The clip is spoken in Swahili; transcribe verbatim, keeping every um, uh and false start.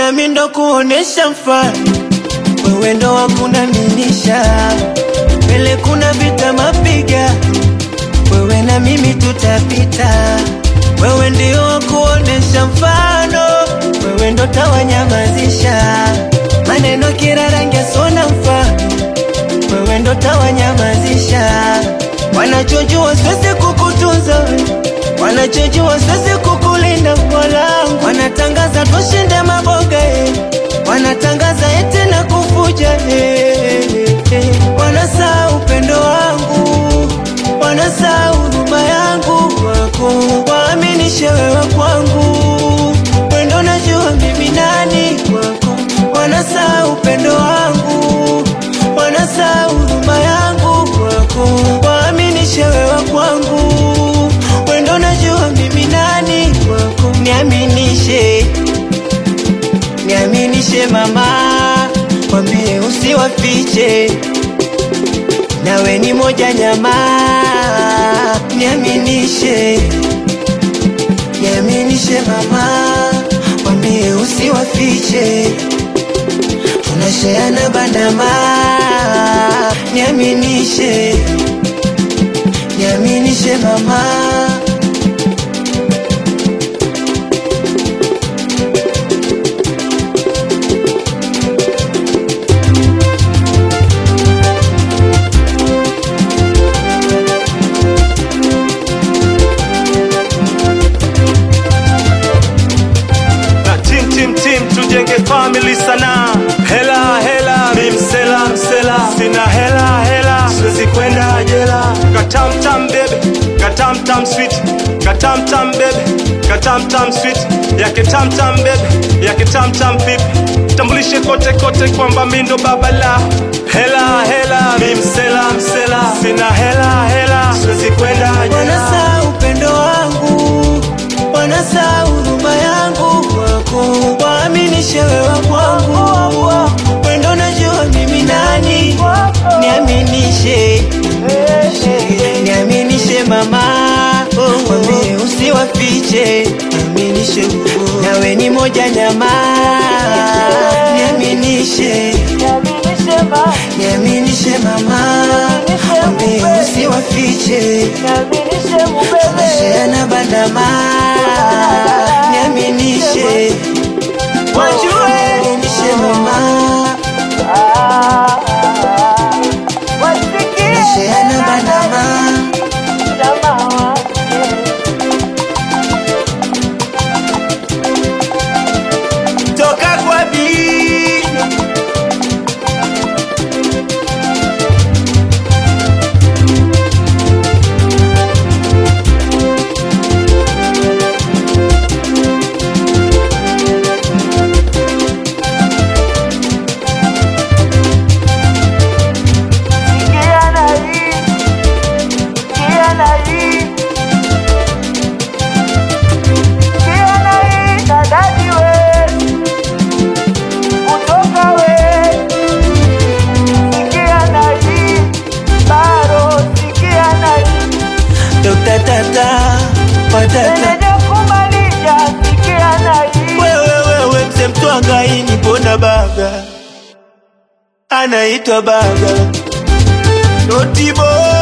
na mimi ndo kuonesha mfano, wewe ndo wakunaminisha. Mbele kuna vita mapiga, wewe na mimi tutapita. Wewe ndio wakuonesha mfano, wewe ndo tawanyamazisha. Maneno kila rangi sona mfano, wewe ndo tawanyamazisha. Wanachojua siwezi kukutunza, wanachojua siwezi kukulinda mwanangu. Wanatangaza tushinde maboga, wanatangaza eti na kufuja. Wanasahau upendo wangu, wanasahau huruma yangu wako. Waaminishe wewe kwangu, wendo najua mimi nani kwako. Wanasahau upendo wangu, wanasahau huruma yangu kwako. Waaminishe wewe kwangu, wendo najua mimi nani kwako. Niaminishe, niaminishe mama, wambie usiwafiche, nawe ni moja nyama. Niaminishe, niaminishe mama, wambie usiwafiche, tunasheana bandama. Niaminishe, niaminishe mama. Tujenge family sana. Hela hela, mimsela msela. Sina hela hela, siwezi kwenda jela. Katam tam baby, katam tam sweet. Katam tam baby, katam tam sweet. Yake tam tam baby, yake tam tam pipi. Tambulishe kote kote kwamba mimi ndo baba la. Hela hela, mimsela msela. Sina hela hela, siwezi kwenda jela. Wanasahau upendo wangu, wanasahau huruma yangu kwako. Waaminishe wewe kwangu, wendo najua mimi nani. Niaminishe, niaminishe mama, wambie usiwafiche, niaminishe nawe ni moja nyama. Niaminishe, niaminishe mama, wambie usiwafiche, tunasheana bandama. Niaminishe, wajue, niaminishe mama, tunasheana bandama. Toka kwa bi tata patata wewe wewe mse mtwanga ini pona baga anaitwa baga Noti boy.